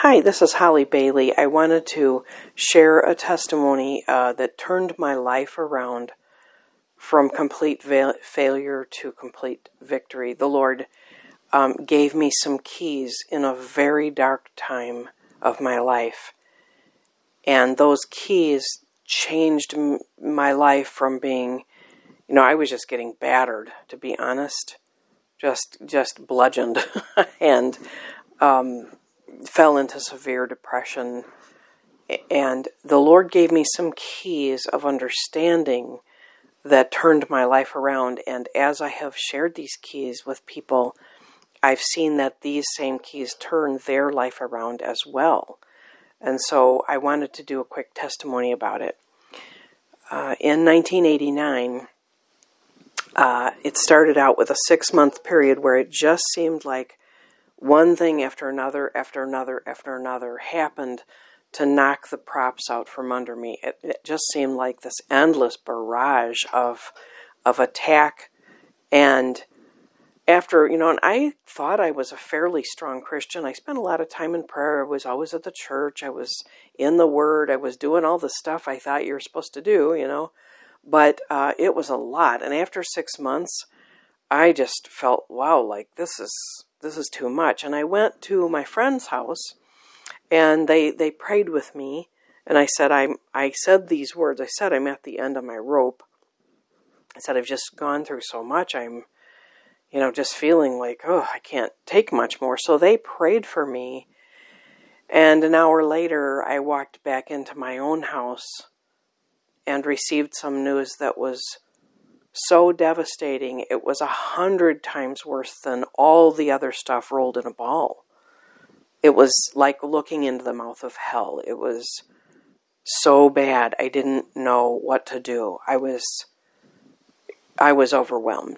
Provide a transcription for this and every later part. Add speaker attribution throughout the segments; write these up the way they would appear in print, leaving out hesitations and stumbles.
Speaker 1: Hi, this is Holly Bailey. I wanted to share a testimony that turned my life around from complete failure to complete victory. The Lord gave me some keys in a very dark time of my life. And those keys changed my life from being, I was just getting battered, to be honest, just bludgeoned and fell into severe depression. And the Lord gave me some keys of understanding that turned my life around. And as I have shared these keys with people, I've seen that these same keys turn their life around as well. And so I wanted to do a quick testimony about it. In 1989, it started out with a 6-month period where it just seemed like one thing after another happened to knock the props out from under me. It just seemed like this endless barrage of attack. And after, and I thought I was a fairly strong Christian. I spent a lot of time in prayer. I was always at the church. I was in the Word. I was doing all the stuff I thought you were supposed to do, But it was a lot. And after 6 months, I just felt, wow, like this is too much. And I went to my friend's house, and they prayed with me. And I said these words. I said, I'm at the end of my rope. I said, I've just gone through so much. I'm, just feeling like, I can't take much more. So they prayed for me. And an hour later, I walked back into my own house and received some news that was so devastating. It was 100 times worse than all the other stuff rolled in a ball. It was like looking into the mouth of hell. It was so bad. I didn't know what to do. I was overwhelmed.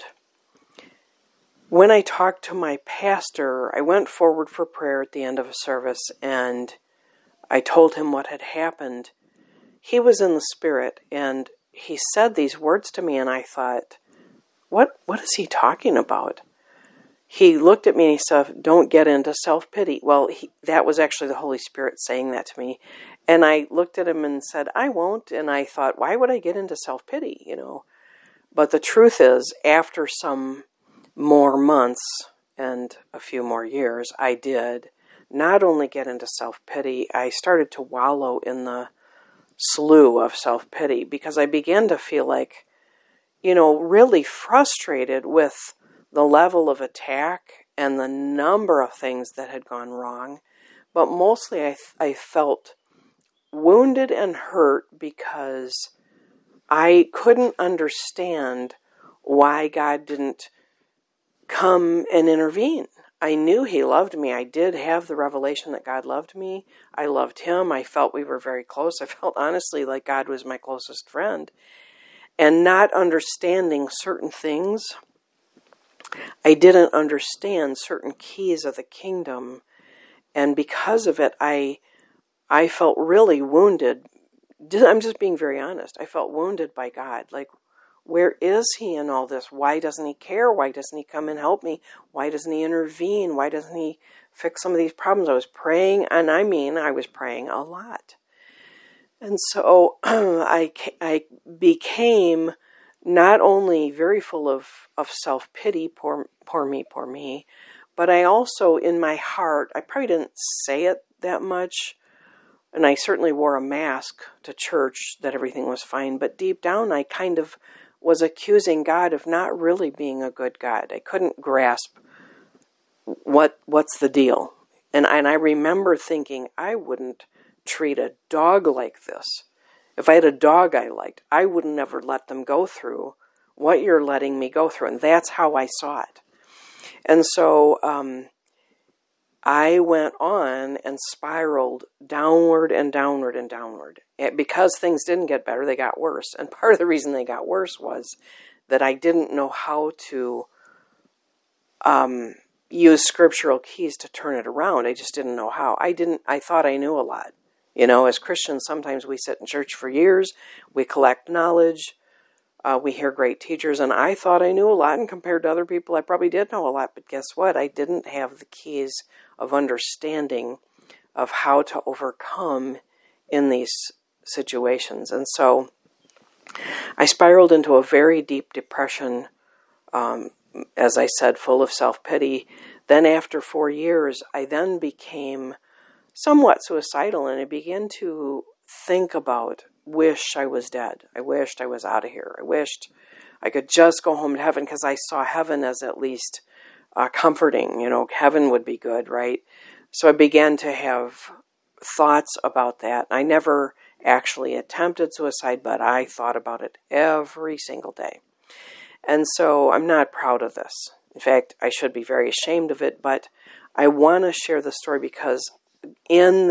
Speaker 1: When I talked to my pastor, I went forward for prayer at the end of a service, and I told him what had happened. He was in the Spirit, and he said these words to me, and I thought, what is he talking about? He looked at me and he said, don't get into self-pity. Well, that was actually the Holy Spirit saying that to me. And I looked at him and said, I won't. And I thought, why would I get into self-pity, But the truth is, after some more months and a few more years, I did not only get into self-pity, I started to wallow in the slough of self-pity because I began to feel like, really frustrated with the level of attack and the number of things that had gone wrong. But mostly I felt wounded and hurt because I couldn't understand why God didn't come and intervene. I knew He loved me. I did have the revelation that God loved me. I loved Him. I felt we were very close. I felt honestly like God was my closest friend. And not understanding certain things, I didn't understand certain keys of the kingdom. And because of it, I felt really wounded. I'm just being very honest. I felt wounded by God. Like, where is He in all this? Why doesn't He care? Why doesn't He come and help me? Why doesn't He intervene? Why doesn't He fix some of these problems? I was praying, and I was praying a lot. And so I became not only very full of self-pity, poor me, but I also, in my heart, I probably didn't say it that much, and I certainly wore a mask to church that everything was fine, but deep down I kind of was accusing God of not really being a good God. I couldn't grasp what's the deal. And I remember thinking, I wouldn't treat a dog like this. If I had a dog I liked, I would never let them go through what you're letting me go through. And that's how I saw it. And so I went on and spiraled downward and downward and downward. Because things didn't get better, they got worse. And part of the reason they got worse was that I didn't know how to use scriptural keys to turn it around. I just didn't know how. I thought I knew a lot. As Christians, sometimes we sit in church for years, we collect knowledge, we hear great teachers, and I thought I knew a lot, and compared to other people, I probably did know a lot, but guess what? I didn't have the keys of understanding of how to overcome in these situations. And so I spiraled into a very deep depression, as I said, full of self-pity. Then after 4 years, I then became somewhat suicidal, and I began to think about, wish I was dead. I wished I was out of here. I wished I could just go home to heaven, because I saw heaven as at least comforting. Heaven would be good, right? So I began to have thoughts about that. I never actually attempted suicide, but I thought about it every single day. And so I'm not proud of this. In fact, I should be very ashamed of it, but I want to share the story because in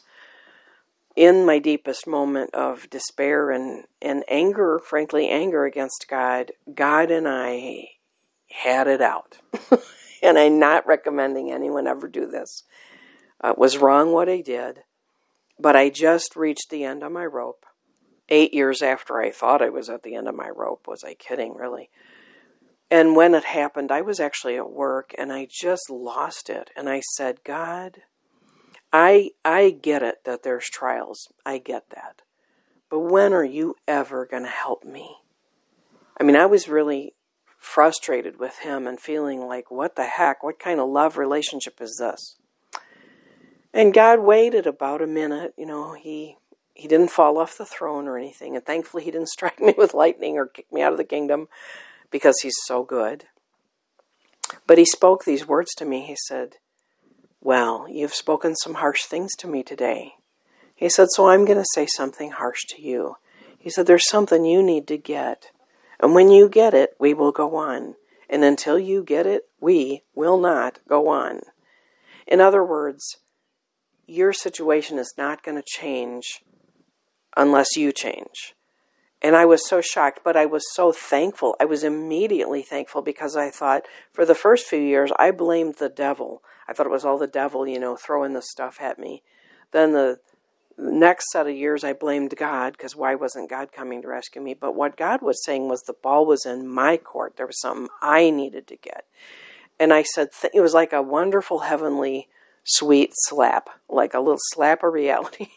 Speaker 1: my deepest moment of despair and anger, frankly, anger against God, God and I had it out. And I'm not recommending anyone ever do this. It was wrong what I did, but I just reached the end of my rope. 8 years after I thought I was at the end of my rope. Was I kidding, really? And when it happened, I was actually at work, and I just lost it. And I said, God, I get it that there's trials. I get that. But when are you ever going to help me? I mean, I was really frustrated with him and feeling like, what the heck? What kind of love relationship is this? And God waited about a minute. He didn't fall off the throne or anything. And thankfully, he didn't strike me with lightning or kick me out of the kingdom, because he's so good. But he spoke these words to me. He said, well, you've spoken some harsh things to me today. He said, so I'm going to say something harsh to you. He said, there's something you need to get. And when you get it, we will go on. And until you get it, we will not go on. In other words, your situation is not going to change unless you change. And I was so shocked, but I was so thankful. I was immediately thankful, because I thought, for the first few years, I blamed the devil. I thought it was all the devil, throwing this stuff at me. Then the next set of years, I blamed God, because why wasn't God coming to rescue me? But what God was saying was the ball was in my court. There was something I needed to get. And I said, it was like a wonderful, heavenly, sweet slap, like a little slap of reality.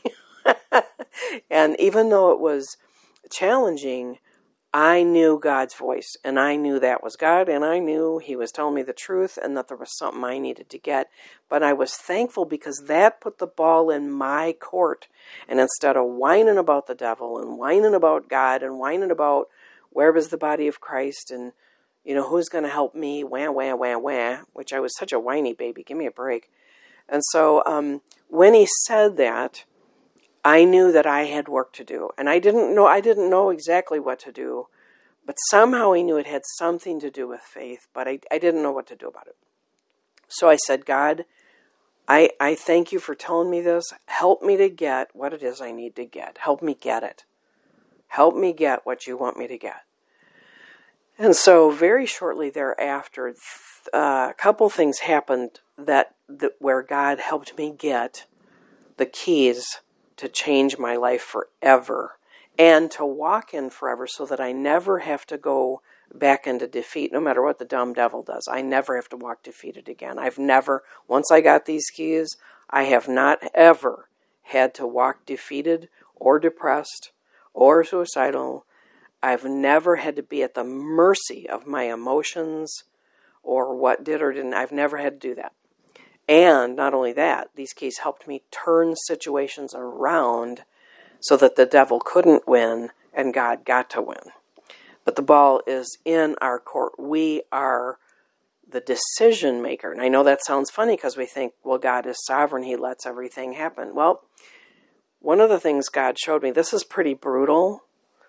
Speaker 1: And even though it was challenging, I knew God's voice, and I knew that was God, and I knew he was telling me the truth, and that there was something I needed to get. But I was thankful, because that put the ball in my court. And instead of whining about the devil and whining about God and whining about where was the body of Christ and who's going to help me, wah, wah, wah, wah, which I was such a whiny baby, give me a break. And so when he said that, I knew that I had work to do, and I didn't know exactly what to do, but somehow I knew it had something to do with faith, but I didn't know what to do about it. So I said, God, I thank you for telling me this. Help me to get what it is I need to get. Help me get it. Help me get what you want me to get. And so very shortly thereafter, a couple things happened that where God helped me get the keys to change my life forever and to walk in forever, so that I never have to go back into defeat, no matter what the dumb devil does. I never have to walk defeated again. Once I got these keys, I have not ever had to walk defeated or depressed or suicidal. I've never had to be at the mercy of my emotions or what did or didn't. I've never had to do that. And not only that, these keys helped me turn situations around so that the devil couldn't win and God got to win. But the ball is in our court. We are the decision maker. And I know that sounds funny, because we think, well, God is sovereign. He lets everything happen. Well, one of the things God showed me, this is pretty brutal,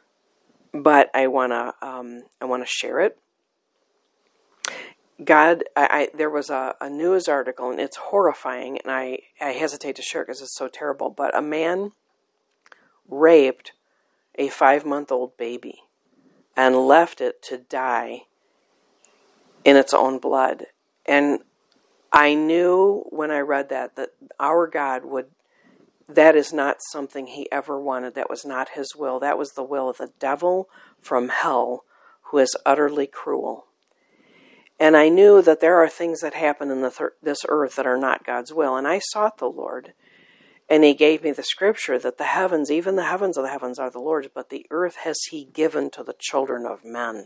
Speaker 1: but I want to share it. God, there was a news article, and it's horrifying, and I hesitate to share it because it's so terrible, but a man raped a 5-month-old baby and left it to die in its own blood. And I knew when I read that our God that is not something he ever wanted. That was not his will. That was the will of the devil from hell, who is utterly cruel. And I knew that there are things that happen in this earth that are not God's will. And I sought the Lord. And he gave me the scripture that the heavens, even the heavens of the heavens are the Lord's, but the earth has he given to the children of men.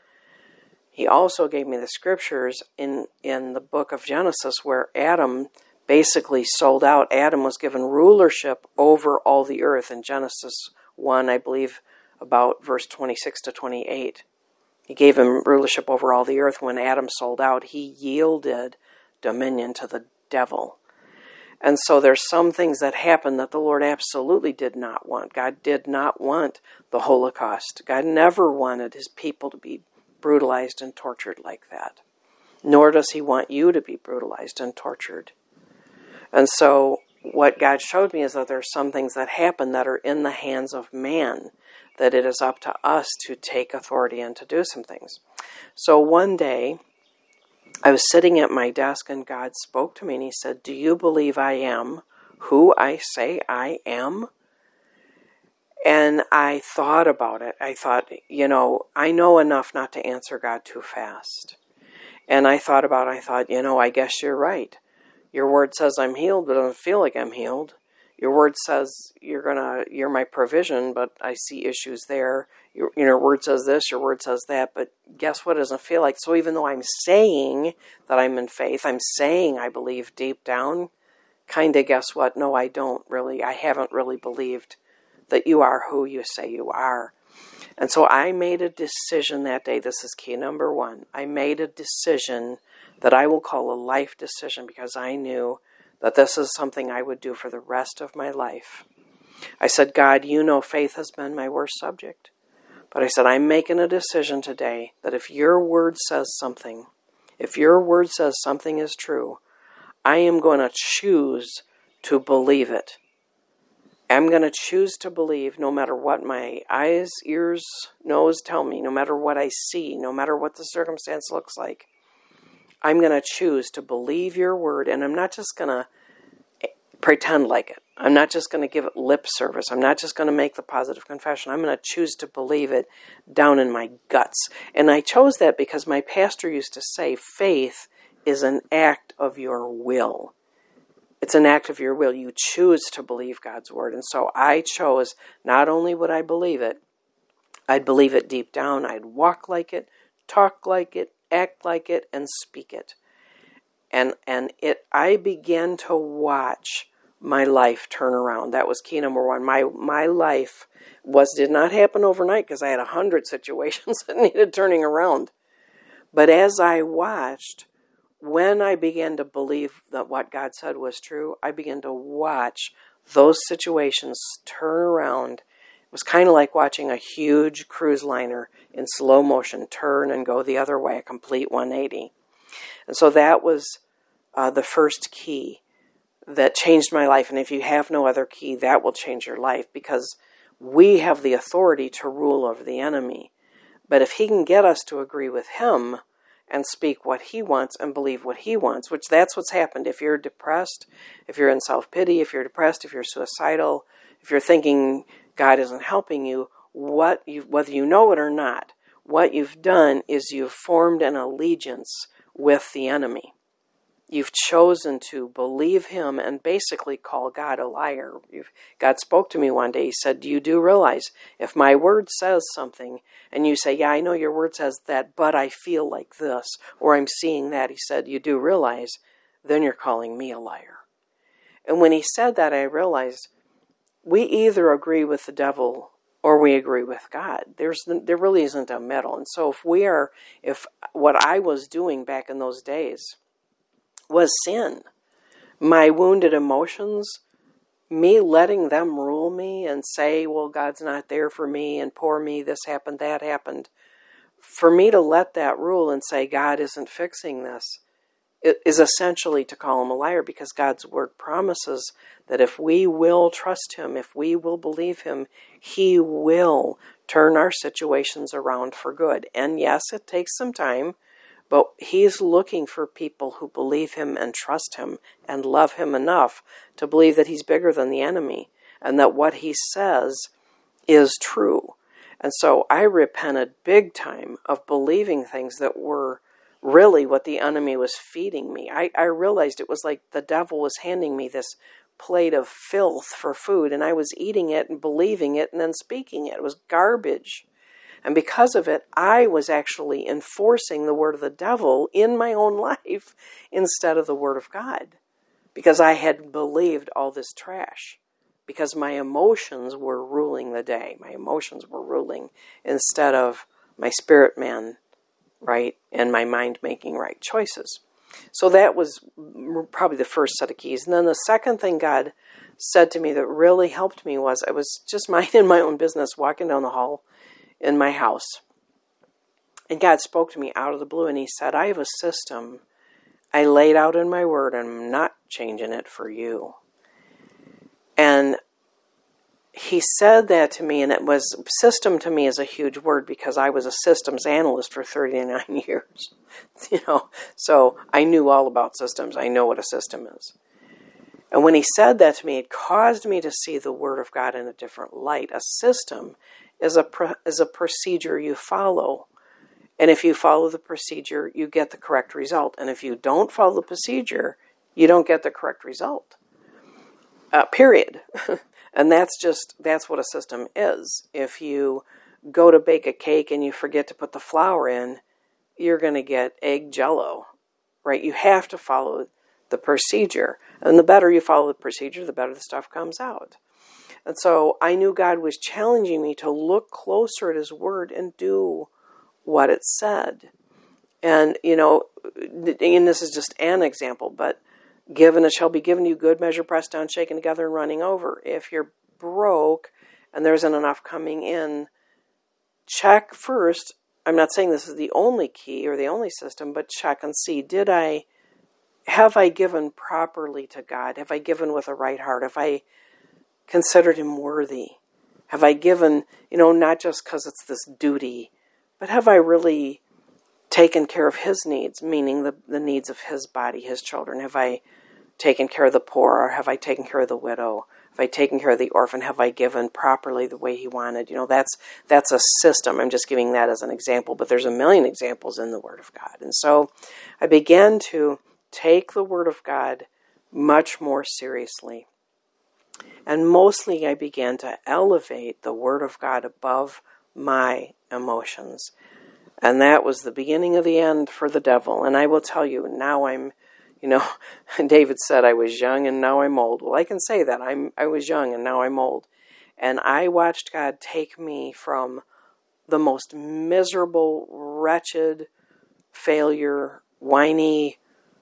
Speaker 1: He also gave me the scriptures in the book of Genesis where Adam basically sold out. Adam was given rulership over all the earth in Genesis 1, I believe, about verse 26 to 28. He gave him rulership over all the earth. When Adam sold out, he yielded dominion to the devil. And so there's some things that happen that the Lord absolutely did not want. God did not want the Holocaust. God never wanted his people to be brutalized and tortured like that. Nor does he want you to be brutalized and tortured. And so what God showed me is that there's some things that happen that are in the hands of man, that it is up to us to take authority and to do some things. So one day, I was sitting at my desk and God spoke to me and he said, "Do you believe I am who I say I am?" And I thought about it. I thought, I know enough not to answer God too fast. And I thought, I guess you're right. Your word says I'm healed, but I don't feel like I'm healed. Your word says you're my provision, but I see issues there. Your word says this, your word says that, but guess what? It doesn't feel like. So even though I'm saying that I'm in faith, I'm saying I believe deep down, kind of guess what? No, I don't really. I haven't really believed that you are who you say you are. And so I made a decision that day. This is key number one. I made a decision that I will call a life decision because I knew that this is something I would do for the rest of my life. I said, God, faith has been my worst subject. But I said, I'm making a decision today that if your word says something, if your word says something is true, I am going to choose to believe it. I'm going to choose to believe no matter what my eyes, ears, nose tell me, no matter what I see, no matter what the circumstance looks like. I'm going to choose to believe your word, and I'm not just going to pretend like it. I'm not just going to give it lip service. I'm not just going to make the positive confession. I'm going to choose to believe it down in my guts. And I chose that because my pastor used to say faith is an act of your will. It's an act of your will. You choose to believe God's word. And so I chose, not only would I believe it, I'd believe it deep down. I'd walk like it, talk like it, act like it, and speak it. And I began to watch my life turn around. That was key number one. My life did not happen overnight because I had 100 situations that needed turning around. But as I watched, when I began to believe that what God said was true, I began to watch those situations turn around. It was kind of like watching a huge cruise liner in slow motion turn and go the other way, a complete 180. And so that was the first key that changed my life. And if you have no other key, that will change your life because we have the authority to rule over the enemy. But if he can get us to agree with him and speak what he wants and believe what he wants, which that's what's happened. If you're depressed, if you're in self-pity, if you're depressed, if you're suicidal, if you're thinking God isn't helping you, whether you know it or not, what you've done is you've formed an allegiance with the enemy. You've chosen to believe him and basically call God a liar. God spoke to me one day. He said, you do realize if my word says something and you say, yeah, I know your word says that, but I feel like this, or I'm seeing that. He said, you do realize, then you're calling me a liar. And when he said that, I realized we either agree with the devil or we agree with God. There really isn't a middle. And so if what I was doing back in those days was sin, my wounded emotions, me letting them rule me and say, well, God's not there for me and poor me, this happened, that happened. For me to let that rule and say God isn't fixing this, it is essentially to call him a liar, because God's word promises that if we will trust him, if we will believe him, he will turn our situations around for good. And yes, it takes some time, but he's looking for people who believe him and trust him and love him enough to believe that he's bigger than the enemy and that what he says is true. And so I repented big time of believing things that were really what the enemy was feeding me. I realized it was like the devil was handing me this plate of filth for food, and I was eating it and believing it and then speaking it. It was garbage. And because of it, I was actually enforcing the word of the devil in my own life instead of the word of God, because I had believed all this trash, because my emotions were ruling the day. My emotions were ruling instead of my spirit man, right, and my mind making right choices. So that was probably the first set of keys. And then the second thing God said to me that really helped me was I was just minding my own business, walking down the hall in my house. And God spoke to me out of the blue, and he said, I have a system I laid out in my word, and I'm not changing it for you. And he said that to me, and it was, system to me is a huge word because I was a systems analyst for 39 years. So I knew all about systems. I know what a system is. And when he said that to me, it caused me to see the word of God in a different light. A system is a procedure you follow. And if you follow the procedure, you get the correct result. And if you don't follow the procedure, you don't get the correct result. Period. And that's what a system is. If you go to bake a cake and you forget to put the flour in, you're going to get egg jello, right? You have to follow the procedure. And the better you follow the procedure, the better the stuff comes out. And so I knew God was challenging me to look closer at his word and do what it said. And, and this is just an example, but given it shall be given you, good measure, pressed down, shaken together, and running over. If you're broke and there isn't enough coming in, check first. I'm not saying this is the only key or the only system, but check and see, have I given properly to God? Have I given with a right heart? Have I considered him worthy? Have I given, not just because it's this duty, but have I really taken care of his needs, meaning the needs of his body, his children? Have I taken care of the poor, or have I taken care of the widow? Have I taken care of the orphan? Have I given properly the way he wanted? That's a system. I'm just giving that as an example, but there's a million examples in the Word of God. And so I began to take the Word of God much more seriously. And mostly I began to elevate the Word of God above my emotions. And that was the beginning of the end for the devil. And I will tell you, now I'm, David said I was young and now I'm old. Well, I can say that. I was young and now I'm old. And I watched God take me from the most miserable, wretched, failure, whiny,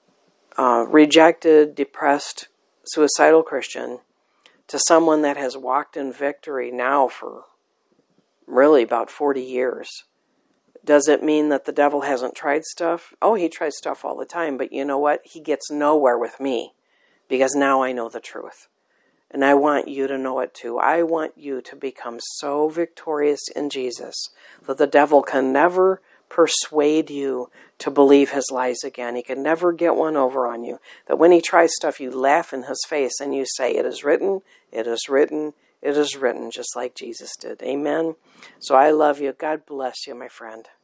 Speaker 1: rejected, depressed, suicidal Christian to someone that has walked in victory now for really about 40 years. Does it mean that the devil hasn't tried stuff? Oh, he tries stuff all the time, but you know what? He gets nowhere with me because now I know the truth. And I want you to know it too. I want you to become so victorious in Jesus that the devil can never persuade you to believe his lies again. He can never get one over on you. That when he tries stuff, you laugh in his face and you say, it is written, it is written, it is written, just like Jesus did. Amen. So I love you. God bless you, my friend.